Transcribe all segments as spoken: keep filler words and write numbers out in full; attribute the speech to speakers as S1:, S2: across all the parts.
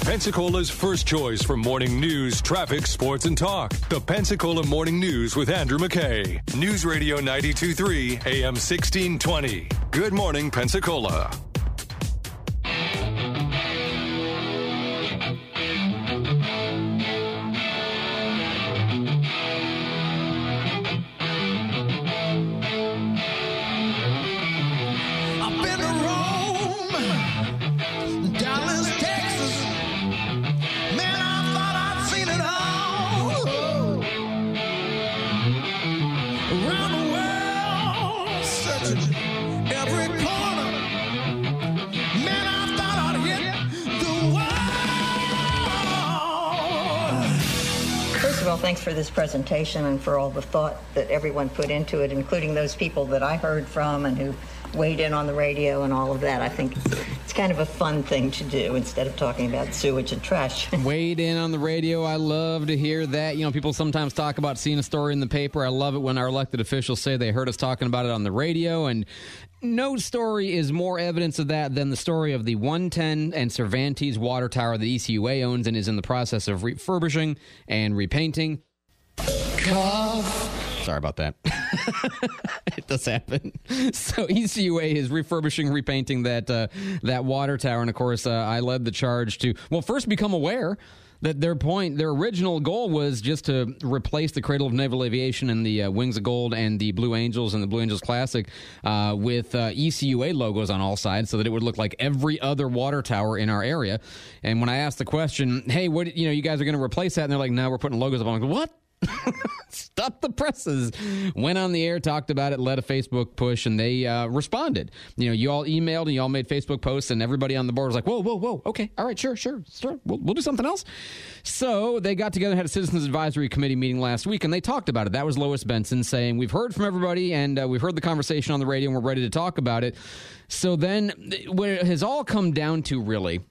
S1: Pensacola's first choice for morning news, traffic, sports, and talk. The Pensacola Morning News with Andrew McKay. News Radio ninety-two point three, A M sixteen twenty. Good morning, Pensacola.
S2: Well, thanks for this presentation and for all the thought that everyone put into it, including those people that I heard from and who weighed in on the radio and all of that. I think it's kind of a fun thing to do instead of talking about sewage and trash.
S3: Weighed in on the radio. I love to hear that. You know, people sometimes talk about seeing a story in the paper. I love it when our elected officials say they heard us talking about it on the radio, and no story is more evidence of that than the story of the one ten and Cervantes water tower that E C U A owns and is in the process of refurbishing and repainting. Cough. Sorry about that. It does happen. So E C U A is refurbishing, repainting that uh, that water tower, and of course, uh, I led the charge to well, first become aware that their point, their original goal was just to replace the Cradle of Naval Aviation and the uh, Wings of Gold and the Blue Angels and the Blue Angels Classic uh, with uh, E C U A logos on all sides so that it would look like every other water tower in our area. And when I asked the question, hey, what, you know, you guys are going to replace that? And they're like, no, we're putting logos up. I'm like, what? Stop the presses. Went on the air, talked about it, led a Facebook push, and they uh, responded. You know, you all emailed and you all made Facebook posts, and everybody on the board was like, whoa, whoa, whoa, okay, all right, sure, sure, sure, we'll, we'll do something else. So they got together and had a Citizens Advisory Committee meeting last week, and they talked about it. That was Lois Benson saying, we've heard from everybody, and uh, we've heard the conversation on the radio, and we're ready to talk about it. So then what it has all come down to, really,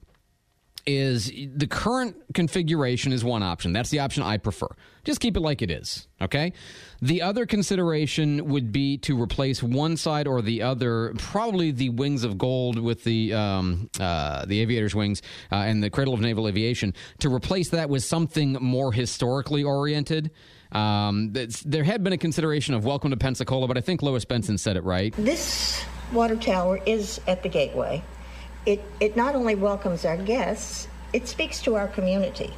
S3: is the current configuration is one option. That's the option I prefer. Just keep it like it is, okay? The other consideration would be to replace one side or the other, probably the Wings of Gold with the um, uh, the aviator's wings uh, and the Cradle of Naval Aviation, to replace that with something more historically oriented. Um, there had been a consideration of Welcome to Pensacola, but I think Lois Benson said it right.
S2: This water tower is at the gateway. It it not only welcomes our guests, it speaks to our community.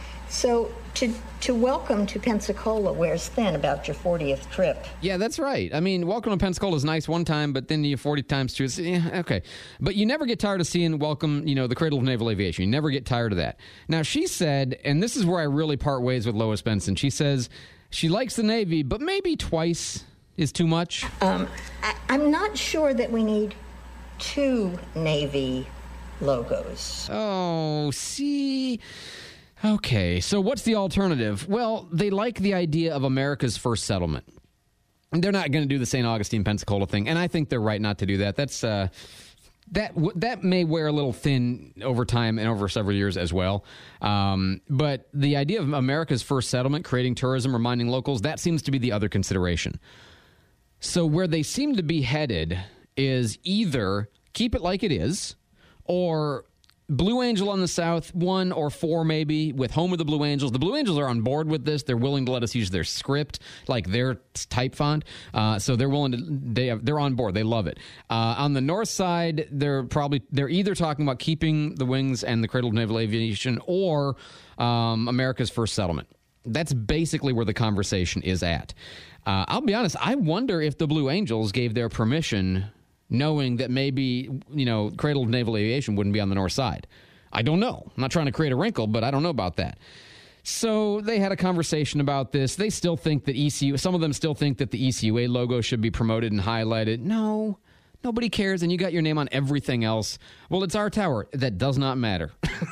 S2: So to to welcome to Pensacola wears thin about your fortieth trip.
S3: Yeah, that's right. I mean, welcome to Pensacola is nice one time, but then you forty times too. It's, yeah, okay. But you never get tired of seeing welcome, you know, the Cradle of Naval Aviation. You never get tired of that. Now, she said, and this is where I really part ways with Lois Benson, she says she likes the Navy, but maybe twice is too much.
S2: Um, I, I'm not sure that we need two Navy logos.
S3: Oh, see... Okay, so what's the alternative? Well, they like the idea of America's first settlement. They're not going to do the Saint Augustine, Pensacola thing, and I think they're right not to do that. That's uh, that that may wear a little thin over time and over several years as well. Um, but the idea of America's first settlement, creating tourism, reminding locals, that seems to be the other consideration. So where they seem to be headed is either keep it like it is, or Blue Angel on the south, one or four maybe, with Home of the Blue Angels. The Blue Angels are on board with this. They're willing to let us use their script, like their type font. Uh, so they're willing to, they have, they're on board. They love it. Uh, on the north side, they're probably, they're either talking about keeping the Wings and the Cradle of Naval Aviation or um, America's first settlement. That's basically where the conversation is at. Uh, I'll be honest, I wonder if the Blue Angels gave their permission knowing that maybe, you know, Cradle of Naval Aviation wouldn't be on the north side. I don't know. I'm not trying to create a wrinkle, but I don't know about that. So they had a conversation about this. They still think that E C U, some of them still think that the E C U A logo should be promoted and highlighted. No, nobody cares, and you got your name on everything else. Well, it's our tower. That does not matter.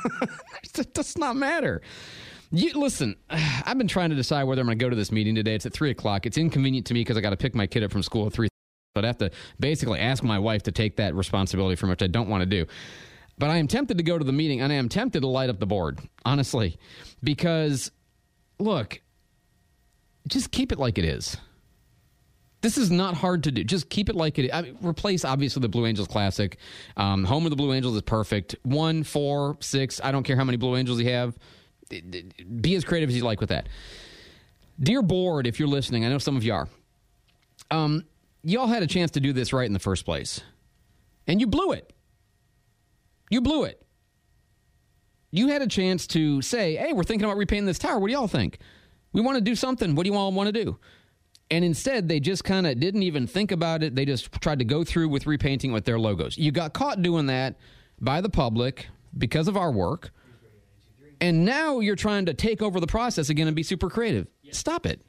S3: It does not matter. You, listen, I've been trying to decide whether I'm going to go to this meeting today. It's at three o'clock. It's inconvenient to me because I got to pick my kid up from school at three. So I'd have to basically ask my wife to take that responsibility from which I don't want to do. But I am tempted to go to the meeting, and I am tempted to light up the board, honestly. Because, look, just keep it like it is. This is not hard to do. Just keep it like it. I mean, replace, obviously, the Blue Angels Classic. Um, home of the Blue Angels is perfect. One, four, six. I don't care how many Blue Angels you have. Be as creative as you like with that. Dear Board, if you're listening, I know some of you are. Um, y'all had a chance to do this right in the first place. And you blew it. You blew it. You had a chance to say, hey, we're thinking about repainting this tower. What do y'all think? We want to do something. What do you all want to do? And instead, they just kind of didn't even think about it. They just tried to go through with repainting with their logos. You got caught doing that by the public because of our work. And now you're trying to take over the process again and be super creative. Stop it.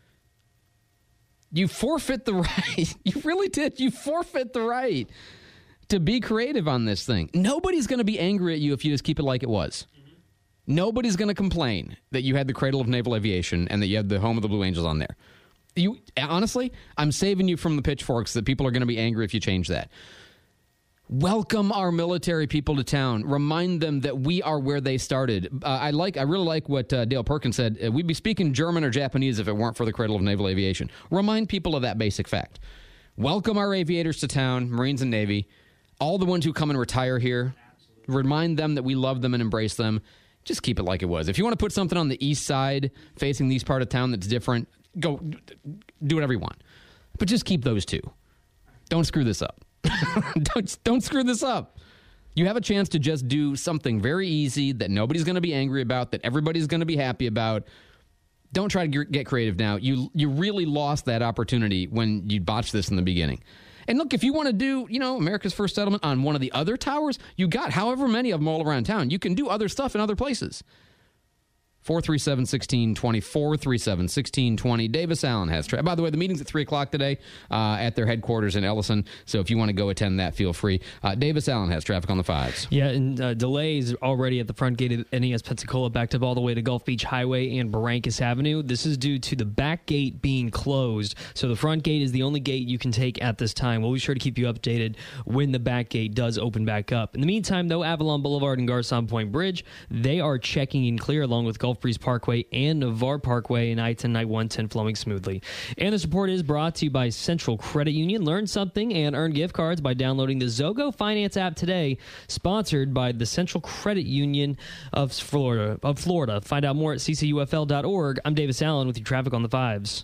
S3: You forfeit the right. You really did. You forfeit the right to be creative on this thing. Nobody's going to be angry at you if you just keep it like it was. Mm-hmm. Nobody's going to complain that you had the Cradle of Naval Aviation and that you had the home of the Blue Angels on there. You honestly, I'm saving you from the pitchforks that people are going to be angry if you change that. Welcome our military people to town. Remind them that we are where they started. Uh, I like. I really like what uh, Dale Perkins said. Uh, we'd be speaking German or Japanese if it weren't for the Cradle of Naval Aviation. Remind people of that basic fact. Welcome our aviators to town, Marines and Navy, all the ones who come and retire here. Absolutely. Remind them that we love them and embrace them. Just keep it like it was. If you want to put something on the east side facing the east part of town that's different, go do whatever you want. But just keep those two. Don't screw this up. don't, don't screw this up. You have a chance to just do something very easy that nobody's going to be angry about, that everybody's going to be happy about. Don't try to get creative now. You you really lost that opportunity when you botched this in the beginning. And look, if you want to do, you know, America's First Settlement on one of the other towers, you got however many of them all around town. You can do other stuff in other places. four three seven, one six two zero, four three seven, one six two zero. Davis Allen has... Tra- By the way, the meeting's at three o'clock today uh, at their headquarters in Ellison, so if you want to go attend that, feel free. Uh, Davis Allen has traffic on the fives.
S4: Yeah, and uh, delays already at the front gate of N E S Pensacola, backed up all the way to Gulf Beach Highway and Barrancas Avenue. This is due to the back gate being closed, so the front gate is the only gate you can take at this time. We'll be sure to keep you updated when the back gate does open back up. In the meantime, though, Avalon Boulevard and Garcon Point Bridge, they are checking in clear, along with Gulf Breeze Parkway and Navarre Parkway, and I ten, I one ten flowing smoothly. And this report is brought to you by Central Credit Union. Learn something and earn gift cards by downloading the Zogo Finance app today. Sponsored by the Central Credit Union of Florida. Of Florida. Find out more at c c u f l dot org. I'm Davis Allen with your traffic on the fives.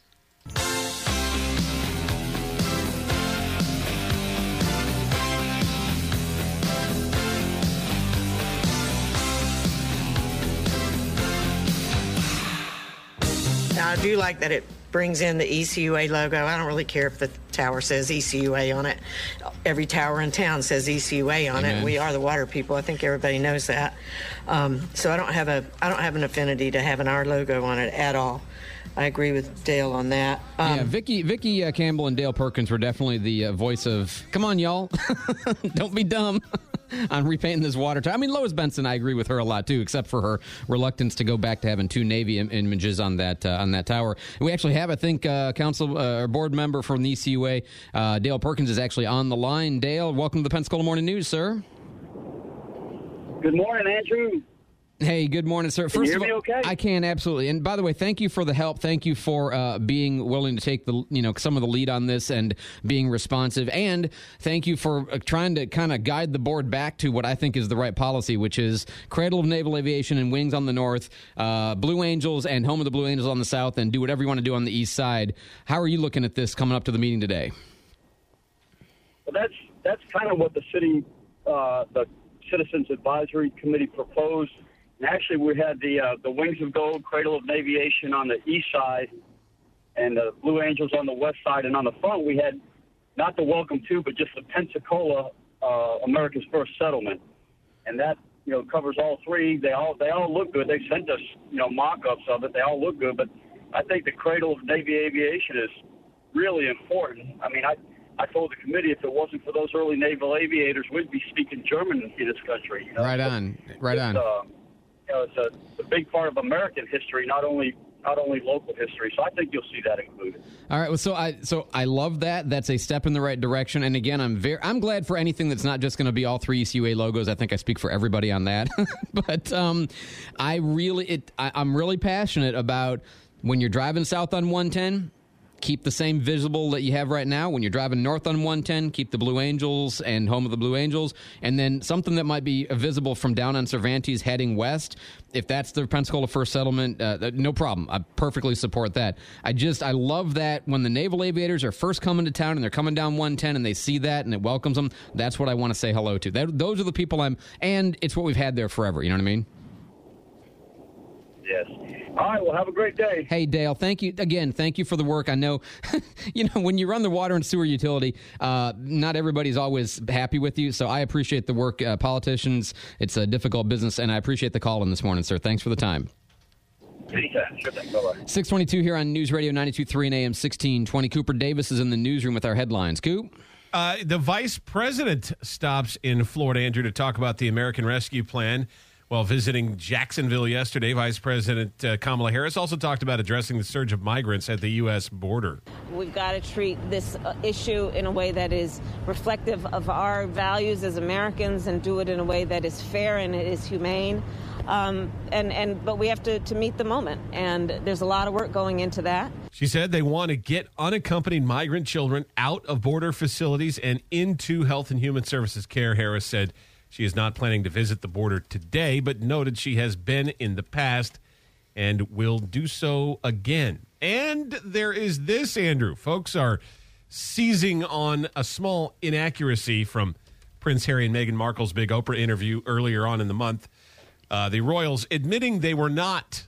S5: I do like that it brings in the E C U A logo. I don't really care if the tower says E C U A on it. Every tower in town says E C U A on Amen. It. We are the water people. I think everybody knows that. Um, so I don't have a I don't have an affinity to having our logo on it at all. I agree with Dale on that. Um,
S3: yeah, Vicky, Vicky uh, Campbell and Dale Perkins were definitely the uh, voice of, come on, y'all, don't be dumb on repainting this water tower. I mean, Lois Benson, I agree with her a lot, too, except for her reluctance to go back to having two Navy im- images on that uh, on that tower. We actually have, I think, uh, council uh, or board member from the E C U A, uh, Dale Perkins, is actually on the line. Dale, welcome to the Pensacola Morning News, sir.
S6: Good morning, Andrew.
S3: Hey, good morning, sir.
S6: Can
S3: First
S6: you hear
S3: of all,
S6: me okay?
S3: I can, absolutely. And by the way, thank you for the help. Thank you for uh, being willing to take the, you know, some of the lead on this and being responsive. And thank you for uh, trying to kind of guide the board back to what I think is the right policy, which is Cradle of Naval Aviation and Wings on the north, uh, Blue Angels and Home of the Blue Angels on the south, and do whatever you want to do on the east side. How are you looking at this coming up to the meeting today?
S6: Well, that's that's kind of what the city, uh, the Citizens Advisory Committee proposed. And actually, we had the uh, the Wings of Gold, Cradle of Aviation on the east side, and the Blue Angels on the west side. And on the front, we had not the Welcome To, but just the Pensacola, uh, America's First Settlement. And that, you know, covers all three. They all they all look good. They sent us, you know, mock-ups of it. They all look good. But I think the Cradle of Navy Aviation is really important. I mean, I I told the committee if it wasn't for those early naval aviators, we'd be speaking German in this country. You know?
S3: Right on, right on.
S6: Uh, you know, it's a, it's a big part of American history, not only not only local history. So I think you'll see that included.
S3: All right. Well, so I so I love that. That's a step in the right direction. And again, I'm very I'm glad for anything that's not just going to be all three E C U A logos. I think I speak for everybody on that. But um, I really it I, I'm really passionate about when you're driving south on one ten. keep the same visible that you have right now. When you're driving north on one ten, keep the Blue Angels and home of the Blue Angels. And then something that might be visible from down on Cervantes heading west, if that's the Pensacola First Settlement, uh, no problem. I perfectly support that. I just, I love that when the naval aviators are first coming to town and they're coming down one ten and they see that and it welcomes them, that's what I want to say hello to. That, those are the people I'm, and it's what we've had there forever. You know what I mean?
S6: Yes. All right, well, have a great day.
S3: Hey, Dale, thank you. Again, thank you for the work. I know, you know, when you run the water and sewer utility, uh, not everybody's always happy with you, so I appreciate the work. Uh, politicians, it's a difficult business, and I appreciate the call in this morning, sir. Thanks for the time.
S6: Anytime. Sure thing. Bye-bye.
S3: six twenty-two here on News Radio ninety-two point three and A M sixteen twenty. Cooper Davis is in the newsroom with our headlines. Coop?
S7: Uh, the vice president stops in Florida, Andrew, to talk about the American Rescue Plan. While visiting Jacksonville yesterday, Vice President uh, Kamala Harris also talked about addressing the surge of migrants at the U S border.
S8: We've got to treat this uh, issue in a way that is reflective of our values as Americans and do it in a way that is fair and it is humane. Um, and, and but we have to, to meet the moment, and there's a lot of work going into that.
S7: She said they want to get unaccompanied migrant children out of border facilities and into Health and Human Services care. Harris said she is not planning to visit the border today, but noted she has been in the past and will do so again. And there is this, Andrew. Folks are seizing on a small inaccuracy from Prince Harry and Meghan Markle's big Oprah interview earlier on in the month. Uh, the royals admitting they were not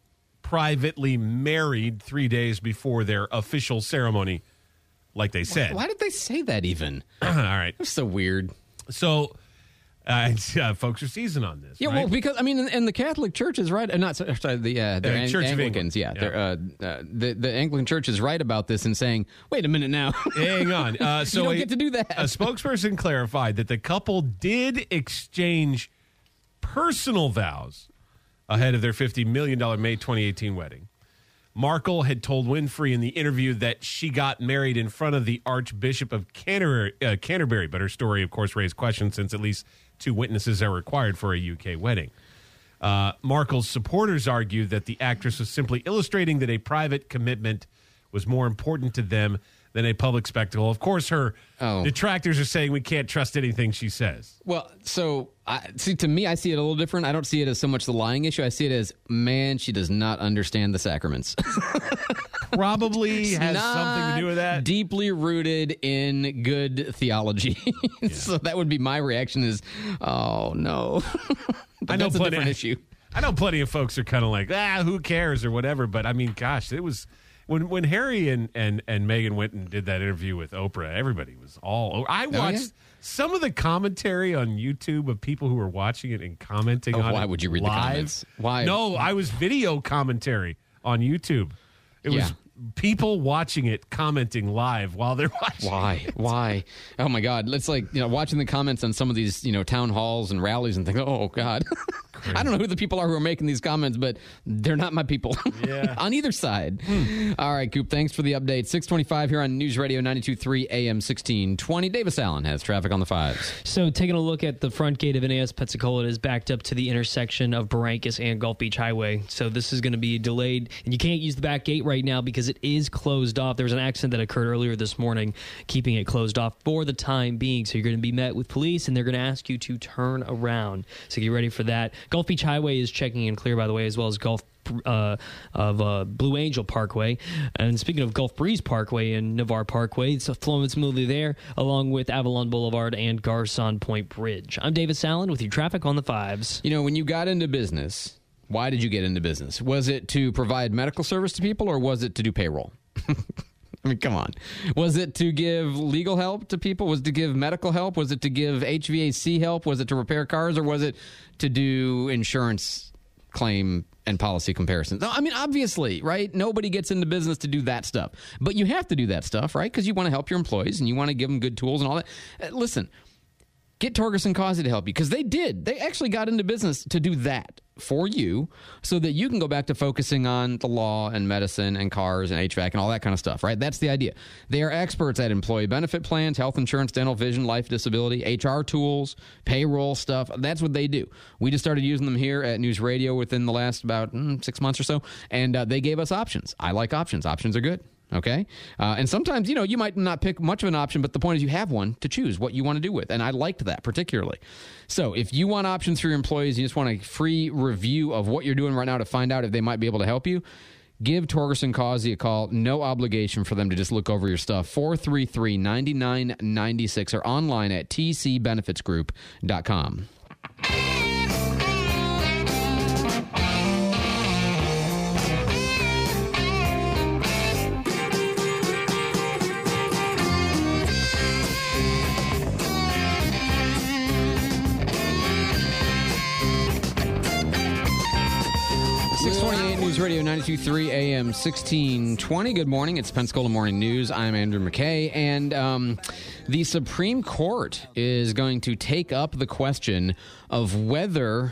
S7: privately married three days before their official ceremony, like they said.
S3: Why did they say that even?
S7: All right.
S3: That's so weird.
S7: So... Uh, uh, folks are seizing on this.
S3: Yeah,
S7: right?
S3: well, because I mean, and the Catholic Church is right. Uh, not sorry, the uh, the
S7: Uh,
S3: Ang-
S7: Church of
S3: Anglicans.
S7: England.
S3: Yeah,
S7: Yeah.
S3: they're, uh, uh, the the Anglican Church is right about this and saying, "Wait a minute now,
S7: Hang on." Uh, so
S3: you don't
S7: a,
S3: get to do that."
S7: A spokesperson clarified that the couple did exchange personal vows ahead of their fifty million dollars May twenty eighteen wedding. Markle had told Winfrey in the interview that she got married in front of the Archbishop of Canterbury, uh, Canterbury, but her story, of course, raised questions since at least two witnesses are required for a U K wedding. Uh, Markle's supporters argued that the actress was simply illustrating that a private commitment was more important to them than a public spectacle. Of course, her
S3: Oh.
S7: detractors are saying we can't trust anything she says.
S3: Well, so I, see, to me, I see it a little different. I don't see it as so much the lying issue. I see it as, man, she does not understand the sacraments.
S7: Probably has
S3: Not
S7: something to do with that.
S3: Deeply rooted in good theology. So that would be my reaction is, oh, no. But
S7: I know
S3: that's a
S7: plenty-
S3: different issue.
S7: I know plenty of folks are kind of like, ah, who cares or whatever. But I mean, gosh, it was when when Harry and, and, and Meghan went and did that interview with Oprah, everybody was all. I watched
S3: yeah?
S7: some of the commentary on YouTube of people who were watching it and commenting
S3: Oh,
S7: on
S3: why
S7: it
S3: would you read the
S7: live.
S3: comments? Why?
S7: No, I was video commentary on YouTube. It
S3: Yeah.
S7: was people watching it, commenting live while they're watching.
S3: Why? Why? Oh my God! It's like, you know, watching the comments on some of these, you know, town halls and rallies and thinking, oh God, I don't know who the people are who are making these comments, but they're not my people.
S7: Yeah.
S3: On either side. Hmm. All right, Coop. Thanks for the update. six twenty-five here on News Radio ninety-two point three A M sixteen twenty. Davis Allen has traffic on the fives.
S4: So taking a look at the front gate of N A S Pensacola, it is backed up to the intersection of Barrancas and Gulf Beach Highway. So this is going to be delayed, and you can't use the back gate right now because it is closed off. There was an accident that occurred earlier this morning, keeping it closed off for the time being. So you're going to be met with police, and they're going to ask you to turn around. So get ready for that. Gulf Beach Highway is checking in clear, by the way, as well as Gulf Uh, of uh, Blue Angel Parkway. And speaking of Gulf Breeze Parkway and Navarre Parkway, it's flowing smoothly there, along with Avalon Boulevard and Garcon Point Bridge. I'm Davis Allen with your traffic on the fives.
S3: You know, when you got into business, why did you get into business? Was it to provide medical service to people, or was it to do payroll? I mean, come on. Was it to give legal help to people? Was it to give medical help? Was it to give H V A C help? Was it to repair cars? Or was it to do insurance claim and policy comparisons? I mean, obviously, right? Nobody gets into business to do that stuff. But you have to do that stuff, right? Because you want to help your employees and you want to give them good tools and all that. Uh, listen, get Torgerson Causey to help you, because they did. They actually got into business to do that for you so that you can go back to focusing on the law and medicine and cars and H V A C and all that kind of stuff, right? That's the idea. They are experts at employee benefit plans, health insurance, dental, vision, life, disability, H R tools, payroll stuff. That's what they do. We just started using them here at News Radio within the last about mm, six months or so, and uh, they gave us options. I like options. Options are good. Okay. Uh, and sometimes, you know, you might not pick much of an option, but the point is you have one to choose what you want to do with. And I liked that particularly. So if you want options for your employees, you just want a free review of what you're doing right now to find out if they might be able to help you, give Torgerson Causey a call. No obligation for them to just look over your stuff. four three three, nine nine nine six or online at t c benefits group dot com. six twenty-eight News Radio ninety-two point three A M sixteen twenty. Good morning. It's Pensacola Morning News. I'm Andrew McKay. And um, the Supreme Court is going to take up the question of whether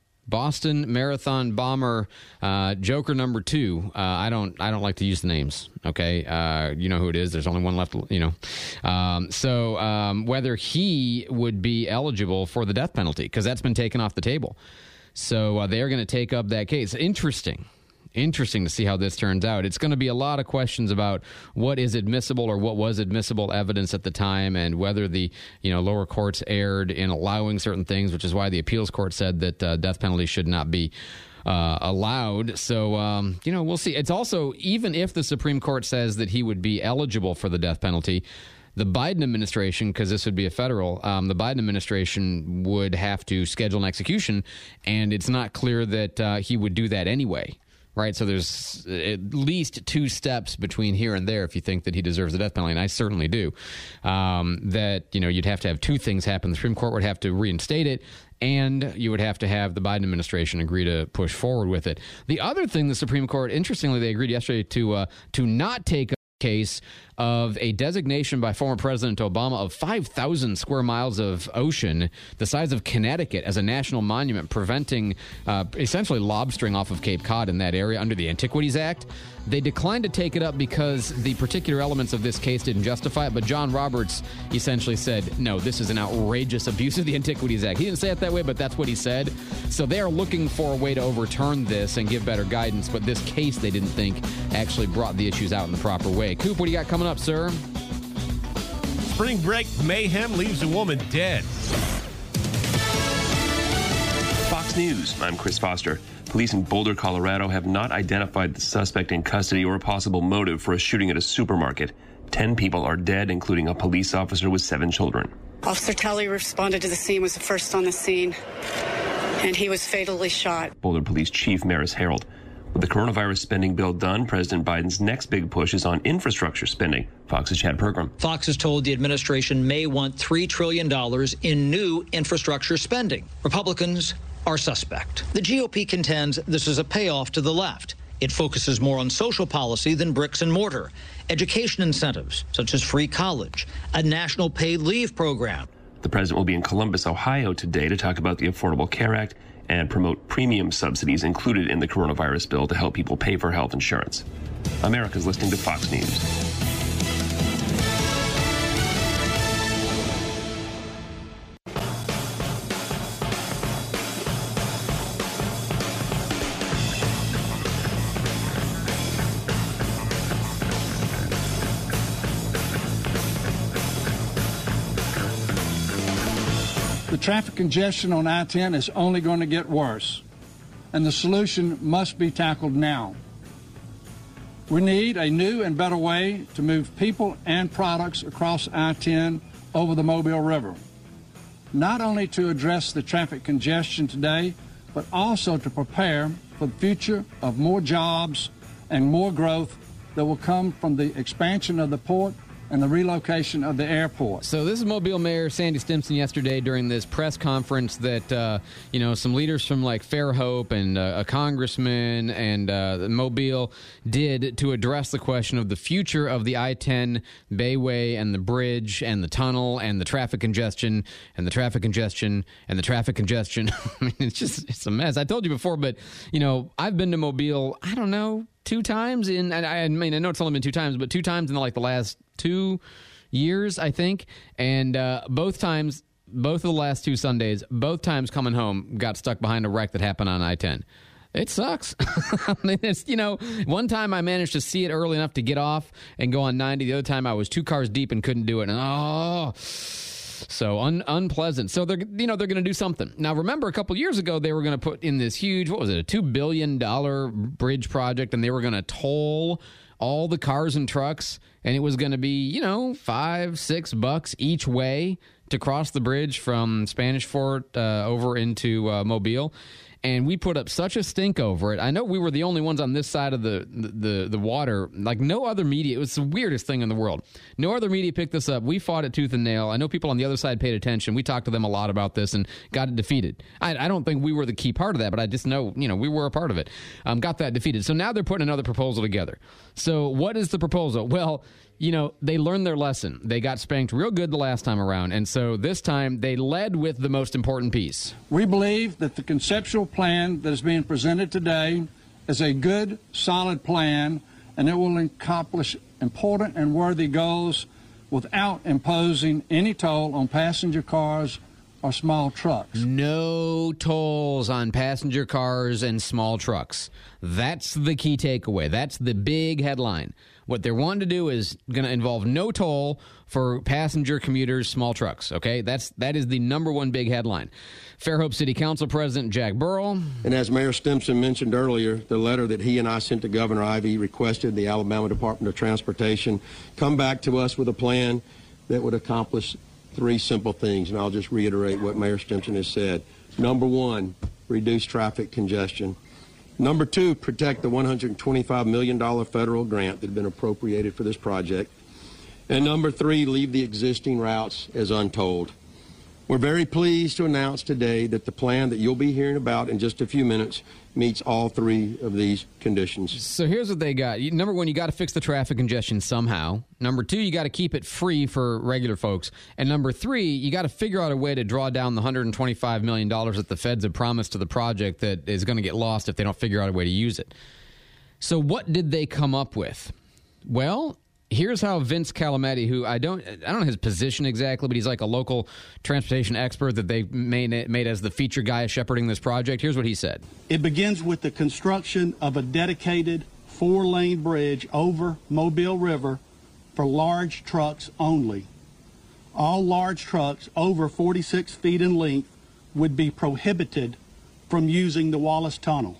S3: Boston Marathon bomber uh, Joker number two. Uh, I don't. I don't like to use the names. Okay, uh, you know who it is. There's only one left. You know, um, so um, whether he would be eligible for the death penalty, because that's been taken off the table. So uh, they're going to take up that case. Interesting. Interesting to see how this turns out. It's going to be a lot of questions about what is admissible or what was admissible evidence at the time, and whether the you know lower courts erred in allowing certain things, which is why the appeals court said that uh, death penalty should not be uh, allowed. So, um, you know, we'll see. It's also, even if the Supreme Court says that he would be eligible for the death penalty, the Biden administration, because this would be a federal, um, the Biden administration would have to schedule an execution, and it's not clear that uh, he would do that anyway, right? So there's at least two steps between here and there if you think that he deserves the death penalty, and I certainly do. Um, that, you know, you'd have to have two things happen. The Supreme Court would have to reinstate it, and you would have to have the Biden administration agree to push forward with it. The other thing, the Supreme Court, interestingly, they agreed yesterday to uh, to not take a case of a designation by former President Obama of five thousand square miles of ocean, the size of Connecticut, as a national monument, preventing uh, essentially lobstering off of Cape Cod in that area under the Antiquities Act. They declined to take it up because the particular elements of this case didn't justify it, but John Roberts essentially said, no, this is an outrageous abuse of the Antiquities Act. He didn't say it that way, but that's what he said. So they are looking for a way to overturn this and give better guidance, but this case they didn't think actually brought the issues out in the proper way. Coop, what do you got coming up, sir?
S7: Spring break mayhem leaves a woman dead.
S9: Fox News, I'm Chris Foster. Police in Boulder, Colorado have not identified the suspect in custody or a possible motive for a shooting at a supermarket. Ten people are dead, including a police officer with seven children.
S10: Officer Tully responded to the scene, was the first on the scene, and he was fatally shot.
S9: Boulder Police Chief Maris Harold. With the coronavirus spending bill done, President Biden's next big push is on infrastructure spending. Fox's Chad Pergram.
S11: Fox has told the administration may want three trillion dollars in new infrastructure spending. Republicans are suspect. The G O P contends this is a payoff to the left. It focuses more on social policy than bricks and mortar. Education incentives, such as free college, a national paid leave program.
S9: The president will be in Columbus, Ohio today to talk about the Affordable Care Act and promote premium subsidies included in the coronavirus bill to help people pay for health insurance. America's listening to Fox News.
S12: The traffic congestion on I ten is only going to get worse, and the solution must be tackled now. We need a new and better way to move people and products across I ten over the Mobile River, not only to address the traffic congestion today, but also to prepare for the future of more jobs and more growth that will come from the expansion of the port and the relocation of the airport.
S3: So this is Mobile Mayor Sandy Stimpson yesterday during this press conference that, uh, you know, some leaders from like Fairhope and uh, a congressman and uh, Mobile did to address the question of the future of the I ten Bayway and the bridge and the tunnel and the traffic congestion and the traffic congestion and the traffic congestion. I mean, it's just, it's a mess. I told you before, but, you know, I've been to Mobile, I don't know, two times in, and I mean, I know it's only been two times, but two times in like the last two years, I think. And uh, both times, both of the last two Sundays, both times coming home, got stuck behind a wreck that happened on I ten. It sucks. I mean, it's, you know, one time I managed to see it early enough to get off and go on ninety. The other time I was two cars deep and couldn't do it. And oh, so un- unpleasant. So they're, you know, they're going to do something. Now, remember, a couple years ago, they were going to put in this huge, what was it, a two billion dollars bridge project, and they were going to toll all the cars and trucks, and it was going to be, you know, five, six bucks each way to cross the bridge from Spanish Fort uh, over into uh, Mobile. And we put up such a stink over it. I know we were the only ones on this side of the, the, the water. Like, no other media. It was the weirdest thing in the world. No other media picked this up. We fought it tooth and nail. I know people on the other side paid attention. We talked to them a lot about this and got it defeated. I, I don't think we were the key part of that, but I just know, you know, we were a part of it. Um, got that defeated. So now they're putting another proposal together. So what is the proposal? Well, you know, they learned their lesson. They got spanked real good the last time around. And so this time they led with the most important piece.
S12: We believe that the conceptual plan that is being presented today is a good, solid plan, and it will accomplish important and worthy goals without imposing any toll on passenger cars or small trucks.
S3: No tolls on passenger cars and small trucks. That's the key takeaway. That's the big headline. What they're wanting to do is going to involve no toll for passenger commuters, small trucks. Okay, that's that is the number one big headline. Fairhope City Council President Jack Burrell.
S13: And as Mayor Stimson mentioned earlier, the letter that he and I sent to Governor Ivey requested the Alabama Department of Transportation come back to us with a plan that would accomplish three simple things. And I'll just reiterate what Mayor Stimson has said. Number one, reduce traffic congestion. Number two, protect the one hundred twenty-five million dollars federal grant that had been appropriated for this project. And number three, leave the existing routes as untolled. We're very pleased to announce today that the plan that you'll be hearing about in just a few minutes meets all three of these conditions.
S3: So here's what they got. Number one, you got to fix the traffic congestion somehow. Number two, you got to keep it free for regular folks. And number three, you got to figure out a way to draw down the one hundred twenty-five million dollars that the feds have promised to the project that is going to get lost if they don't figure out a way to use it. So what did they come up with? Well, here's how Vince Calamati, who I don't I don't know his position exactly, but he's like a local transportation expert that they made, made as the feature guy shepherding this project. Here's what he said.
S14: It begins with the construction of a dedicated four-lane bridge over Mobile River for large trucks only. All large trucks over forty-six feet in length would be prohibited from using the Wallace Tunnel.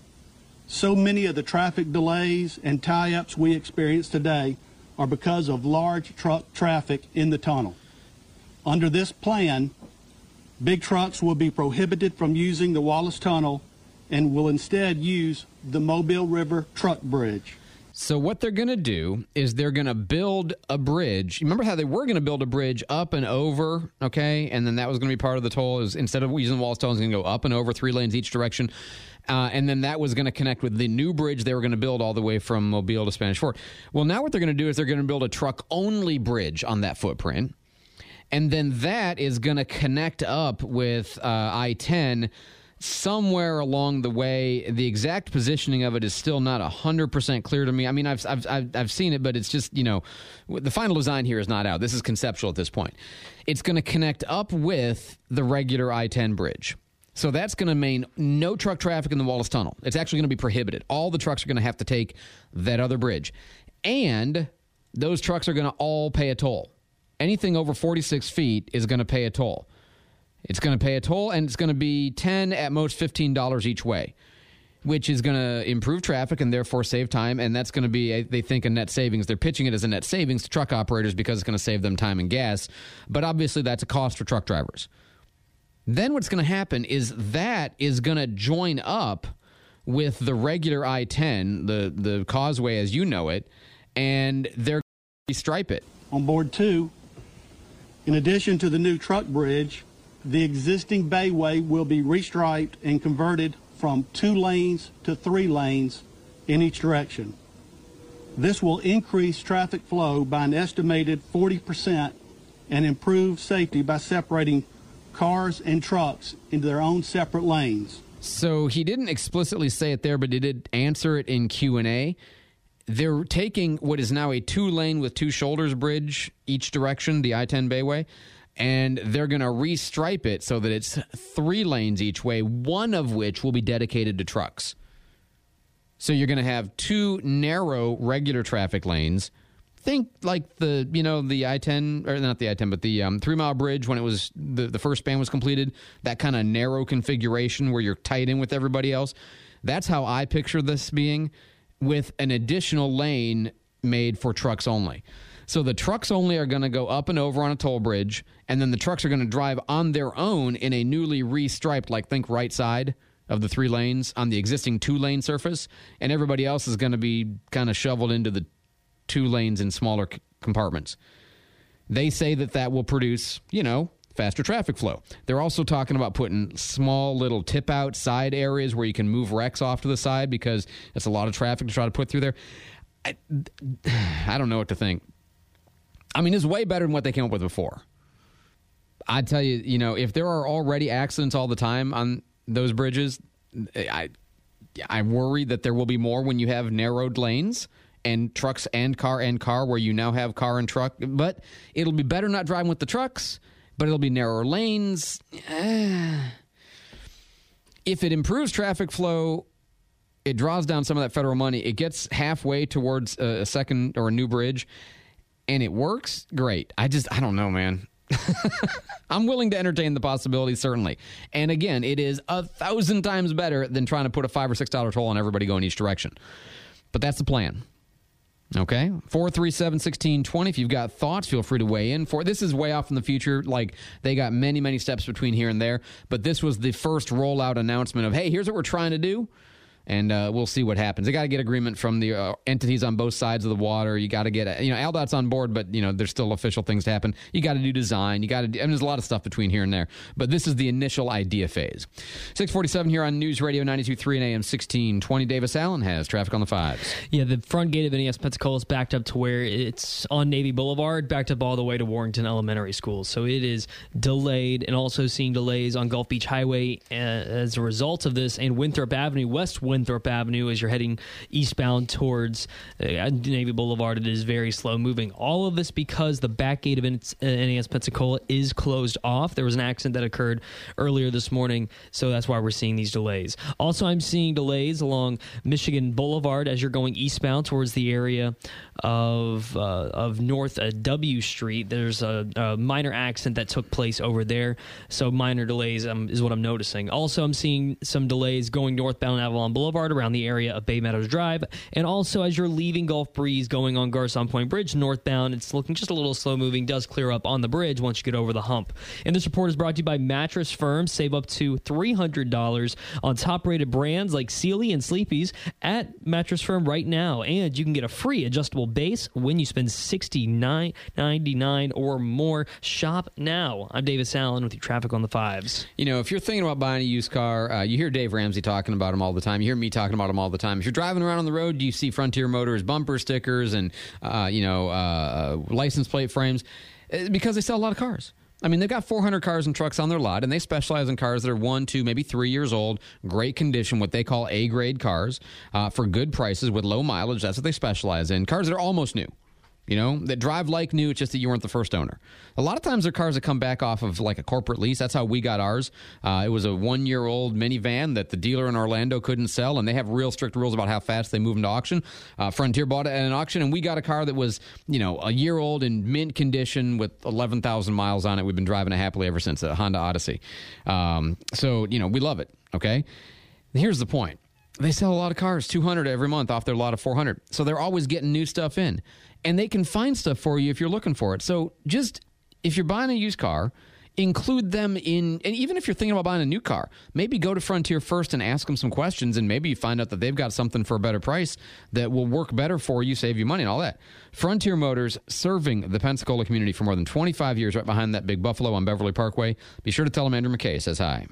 S14: So many of the traffic delays and tie-ups we experience today are because of large truck traffic in the tunnel. Under this plan, big trucks will be prohibited from using the Wallace Tunnel and will instead use the Mobile River Truck Bridge.
S3: So what they're going to do is they're going to build a bridge. Remember how they were going to build a bridge up and over, okay? And then that was going to be part of the toll. Is instead of using the Wallace Tunnel, it's going to go up and over, three lanes each direction. Uh, and then that was going to connect with the new bridge they were going to build all the way from Mobile to Spanish Fort. Well, now what they're going to do is they're going to build a truck-only bridge on that footprint. And then that is going to connect up with uh, I ten somewhere along the way. The exact positioning of it is still not one hundred percent clear to me. I mean, I've, I've, I've, I've seen it, but it's just, you know, the final design here is not out. This is conceptual at this point. It's going to connect up with the regular I ten bridge. So that's going to mean no truck traffic in the Wallace Tunnel. It's actually going to be prohibited. All the trucks are going to have to take that other bridge. And those trucks are going to all pay a toll. Anything over forty-six feet is going to pay a toll. It's going to pay a toll, and it's going to be ten dollars, at most fifteen dollars each way, which is going to improve traffic and therefore save time, and that's going to be, a, they think, a net savings. They're pitching it as a net savings to truck operators because it's going to save them time and gas, but obviously that's a cost for truck drivers. Then what's going to happen is that is going to join up with the regular I ten, the, the causeway as you know it, and they're going to stripe it.
S14: On board two, in addition to the new truck bridge, the existing bayway will be restriped and converted from two lanes to three lanes in each direction. This will increase traffic flow by an estimated forty percent and improve safety by separating cars and trucks into their own separate lanes.
S3: So he didn't explicitly say it there, but he did answer it in Q and A. They're taking what is now a two-lane with two shoulders bridge each direction, the I ten Bayway, and they're going to restripe it so that it's three lanes each way, one of which will be dedicated to trucks. So you're going to have two narrow regular traffic lanes. Think like the, you know, the I ten, or not the I ten, but the um, Three Mile Bridge when it was, the, the first span was completed, that kind of narrow configuration where you're tight in with everybody else. That's how I picture this being, with an additional lane made for trucks only. So the trucks only are going to go up and over on a toll bridge, and then the trucks are going to drive on their own in a newly restriped, like think right side of the three lanes on the existing two-lane surface, and everybody else is going to be kind of shoveled into the two lanes in smaller c- compartments. They say that that will produce, you know, faster traffic flow. They're also talking about putting small little tip-out side areas where you can move wrecks off to the side because it's a lot of traffic to try to put through there. I, I don't know what to think. I mean, it's way better than what they came up with before. I'd tell you, you know, if there are already accidents all the time on those bridges, I, I worry that there will be more when you have narrowed lanes and trucks and car and car where you now have car and truck. But it'll be better not driving with the trucks, but it'll be narrower lanes. Eh. If it improves traffic flow, it draws down some of that federal money. It gets halfway towards a, a second or a new bridge, and it works, great. I just, I don't know, man. I'm willing to entertain the possibility, certainly. And again, it is a thousand times better than trying to put a five or six dollar toll on everybody going each direction. But that's the plan. Okay, four three seven, one six two zero. If you've got thoughts, feel free to weigh in. For this is way off in the future. Like, they got many, many steps between here and there. But this was the first rollout announcement of, hey, here's what we're trying to do. And uh, we'll see what happens. They got to get agreement from the uh, entities on both sides of the water. You got to get, you know, Aldot's on board, but, you know, there's still official things to happen. You got to do design. You got to, do, I mean, there's a lot of stuff between here and there. But this is the initial idea phase. six forty-seven here on News Radio ninety-two point three and A M sixteen twenty. Davis Allen has traffic on the fives.
S4: Yeah, the front gate of N E S Pensacola is backed up to where it's on Navy Boulevard, backed up all the way to Warrington Elementary School. So it is delayed, and also seeing delays on Gulf Beach Highway as a result of this, and Winthrop Avenue, West Winthrop Avenue, as you're heading eastbound towards uh, Navy Boulevard. It is very slow moving. All of this because the back gate of N E S Pensacola is closed off. There was an accident that occurred earlier this morning, so that's why we're seeing these delays. Also, I'm seeing delays along Michigan Boulevard as you're going eastbound towards the area of uh, of North uh, W Street. There's a, a minor accident that took place over there, so minor delays um, is what I'm noticing. Also, I'm seeing some delays going northbound Avalon Boulevard around the area of Bay Meadows Drive, and also as you're leaving Gulf Breeze going on Garcon Point Bridge northbound, it's looking just a little slow moving. Does clear up on the bridge once you get over the hump. And this report is brought to you by Mattress Firm. Save up to three hundred dollars on top rated brands like Sealy and Sleepy's at Mattress Firm right now, and you can get a free adjustable base when you spend sixty-nine ninety-nine or more. Shop now. I'm Davis Allen with your traffic on the fives.
S3: You know, if you're thinking about buying a used car, uh, you hear Dave Ramsey talking about them all the time. You hear me talking about them all the time. If you're driving around on the road, you see Frontier Motors bumper stickers and, uh, you know, uh, license plate frames because they sell a lot of cars. I mean, they've got four hundred cars and trucks on their lot, and they specialize in cars that are one, two, maybe three years old, great condition, what they call A-grade cars, uh, for good prices with low mileage. That's what they specialize in. Cars that are almost new. You know, that drive like new, it's just that you weren't the first owner. A lot of times they're cars that come back off of like a corporate lease. That's how we got ours. Uh, it was a one-year-old minivan that the dealer in Orlando couldn't sell, and they have real strict rules about how fast they move into auction. Uh, Frontier bought it at an auction, and we got a car that was, you know, a year old in mint condition with eleven thousand miles on it. We've been driving it happily ever since, a Honda Odyssey. Um, so, you know, we love it, okay? Here's the point. They sell a lot of cars, two hundred every month off their lot of four hundred. So they're always getting new stuff in. And they can find stuff for you if you're looking for it. So just, if you're buying a used car, include them in, and even if you're thinking about buying a new car, maybe go to Frontier first and ask them some questions, and maybe you find out that they've got something for a better price that will work better for you, save you money and all that. Frontier Motors, serving the Pensacola community for more than twenty-five years, right behind that big Buffalo on Beverly Parkway. Be sure to tell them Andrew McKay says hi.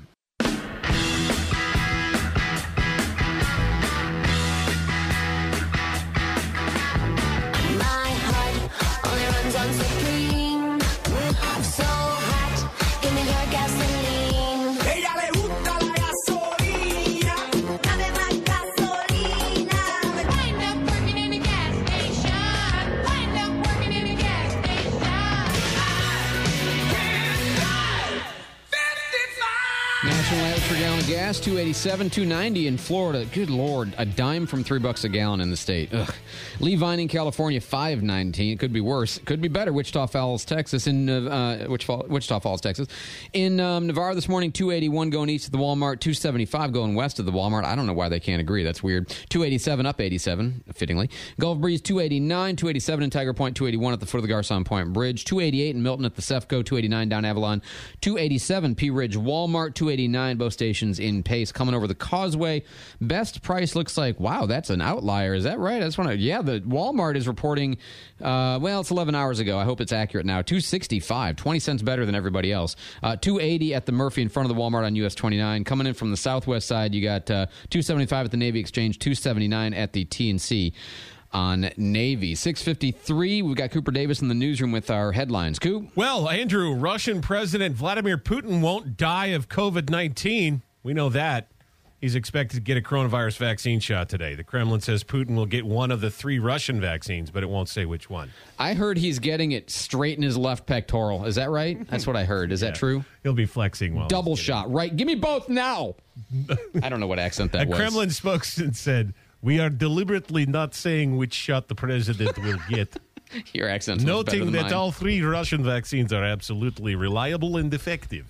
S3: gas, two eighty-seven, two ninety in Florida. Good Lord, a dime from three bucks a gallon in the state. Ugh. Lee Vining, California, five nineteen. It could be worse. Could be better. Wichita Falls, Texas. In uh, Wichita, Wichita Falls, Texas. In um, Navarre this morning, two eighty-one going east of the Walmart, two seventy-five going west of the Walmart. I don't know why they can't agree. That's weird. two eighty-seven up eighty-seven, fittingly. Gulf Breeze, two eighty-nine, two eighty-seven in Tiger Point, two eighty-one at the foot of the Garcon Point Bridge, two eighty-eight in Milton at the Cefco, two eighty-nine down Avalon, two eighty-seven Pea Ridge Walmart, two eighty-nine both stations in Pace. Coming over the Causeway, best price looks like, wow, that's an outlier. Is that right? I just want to, yeah, the Walmart is reporting, uh, well, it's eleven hours ago. I hope it's accurate now. two sixty-five, twenty cents better than everybody else. Uh, two eighty at the Murphy in front of the Walmart on U S twenty-nine. Coming in from the southwest side, you got uh, two seventy-five at the Navy Exchange, two seventy-nine at the T and C on Navy. six fifty-three, we've got Cooper Davis in the newsroom with our headlines. Coop?
S7: Well, Andrew, Russian President Vladimir Putin won't die of covid nineteen. We know that. He's expected to get a coronavirus vaccine shot today. The Kremlin says Putin will get one of the three Russian vaccines, but it won't say which one.
S3: I heard he's getting it straight in his left pectoral. Is that right? That's what I heard. Is yeah. that true?
S7: He'll be flexing while
S3: Double shot, right? Give me both now. I don't know what accent that
S7: a
S3: was.
S7: A Kremlin spokesman said, "We are deliberately not saying which shot the president will get."
S3: Your accent's
S7: noting that
S3: mine.
S7: all three Russian vaccines are absolutely reliable and effective.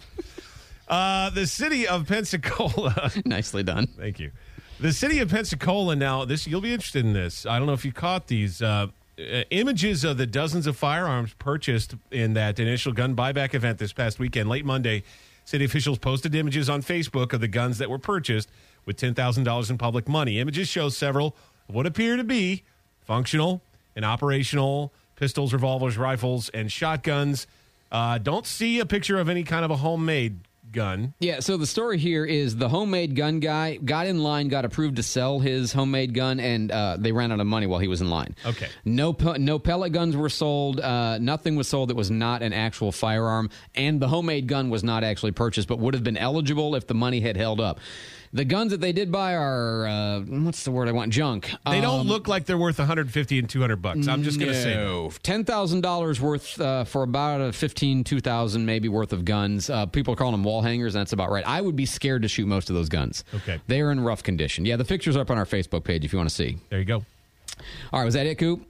S7: Uh, the city of Pensacola.
S3: Nicely done.
S7: Thank you. The city of Pensacola now, this you'll be interested in this. I don't know if you caught these uh, uh, images of the dozens of firearms purchased in that initial gun buyback event this past weekend. Late Monday, city officials posted images on Facebook of the guns that were purchased with ten thousand dollars in public money. Images show several of what appear to be functional and operational pistols, revolvers, rifles, and shotguns. Uh, don't see a picture of any kind of a homemade gun.
S3: Yeah, so the story here is the homemade gun guy got in line, got approved to sell his homemade gun, and uh, they ran out of money while he was in line.
S7: Okay.
S3: No no pellet guns were sold. Uh, nothing was sold that was not an actual firearm, and the homemade gun was not actually purchased, but would have been eligible if the money had held up. The guns that they did buy are, uh, what's the word I want? Junk.
S7: They
S3: um,
S7: don't look like they're worth one hundred fifty and two hundred bucks. I'm just going to
S3: no.
S7: say
S3: ten thousand dollars worth uh, for about a fifteen, two thousand maybe worth of guns. Uh, people are calling them wall hangers, and that's about right. I would be scared to shoot most of those guns.
S7: Okay.
S3: They are in rough condition. Yeah, the pictures are up on our Facebook page if you want to see.
S7: There you go.
S3: All right, was that it, Coop?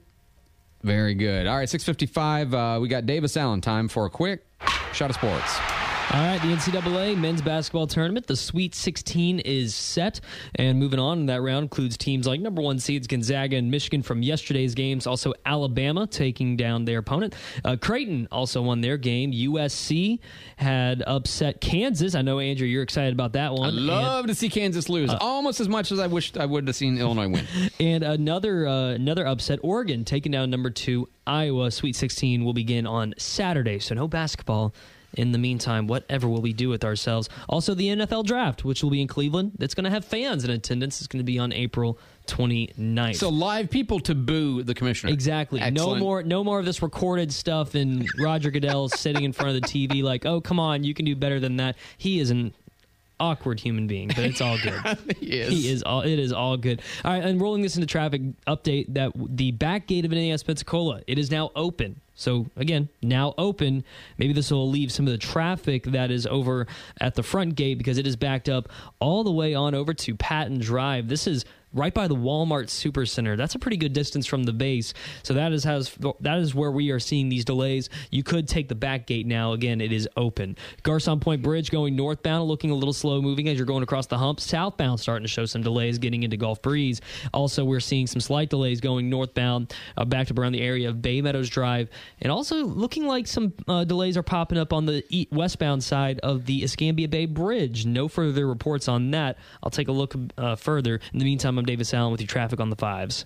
S3: Very good. All right, six fifty-five, uh, we got Davis Allen. Time for a quick shot of sports.
S4: All right, the N C double A men's basketball tournament, the Sweet sixteen is set. And moving on in that round includes teams like number one seeds Gonzaga and Michigan from yesterday's games. Also Alabama taking down their opponent. Uh, Creighton also won their game. U S C had upset Kansas. I know, Andrew, you're excited about that one.
S3: I love and, to see Kansas lose, uh, almost as much as I wished I would have seen Illinois win.
S4: And another uh, another upset, Oregon taking down number two Iowa. Sweet sixteen will begin on Saturday, so no basketball. In the meantime, whatever will we do with ourselves? Also, the N F L draft, which will be in Cleveland. That's going to have fans in attendance. It's going to be on April twenty-ninth.
S3: So live people to boo the commissioner.
S4: Exactly.
S3: Excellent.
S4: No more no more of this recorded stuff and Roger Goodell sitting in front of the T V like, oh, come on, you can do better than that. He is an awkward human being, but it's all good.
S3: he is.
S4: He is all. It is all good. All right, and rolling this into traffic update that the back gate of N A S Pensacola, it is now open. So, again, now open. Maybe this will alleviate some of the traffic that is over at the front gate because it is backed up all the way on over to Patton Drive. This is right by the Walmart Supercenter. That's a pretty good distance from the base. So that is has that is where we are seeing these delays. You could take the back gate now. Again, it is open. Garcon Point Bridge going northbound, looking a little slow moving as you're going across the hump. Southbound starting to show some delays getting into Gulf Breeze. Also, we're seeing some slight delays going northbound, uh, backed up around the area of Bay Meadows Drive. And also looking like some uh, delays are popping up on the east, westbound side of the Escambia Bay Bridge. No further reports on that. I'll take a look uh, further. In the meantime, I'm Davis Allen with your traffic on the fives.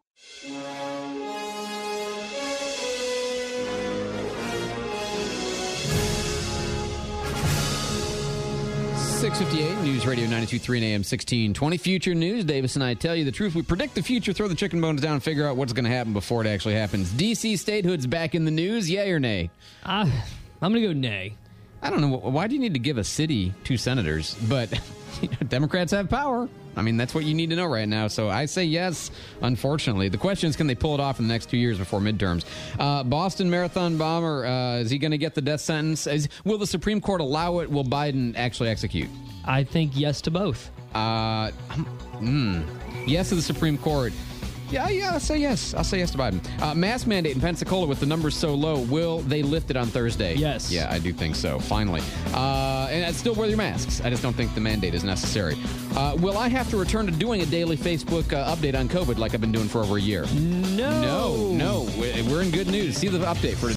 S3: six fifty-eight, News Radio ninety-two point three and A M sixteen twenty. Future News. Davis and I tell you the truth. We predict the future, throw the chicken bones down, and figure out what's going to happen before it actually happens. D C statehood's back in the news. Yay or nay?
S4: Uh, I'm going to go nay.
S3: I don't know. Why do you need to give a city two senators? But Democrats have power. I mean, that's what you need to know right now. So I say yes, unfortunately. The question is, can they pull it off in the next two years before midterms? Uh, Boston Marathon bomber, uh, is he going to get the death sentence? Is, will the Supreme Court allow it? Will Biden actually execute?
S4: I think yes to both.
S3: Uh, mm, yes to the Supreme Court. Yeah, yeah, I'll say yes. I'll say yes to Biden. Uh, mask mandate in Pensacola with the numbers so low. Will they lift it on Thursday?
S4: Yes.
S3: Yeah, I do think so, finally. Uh, and I'd still wear your masks. I just don't think the mandate is necessary. Uh, will I have to return to doing a daily Facebook uh, update on COVID like I've been doing for over a year?
S4: No.
S3: No, no. We're in good news. See the update for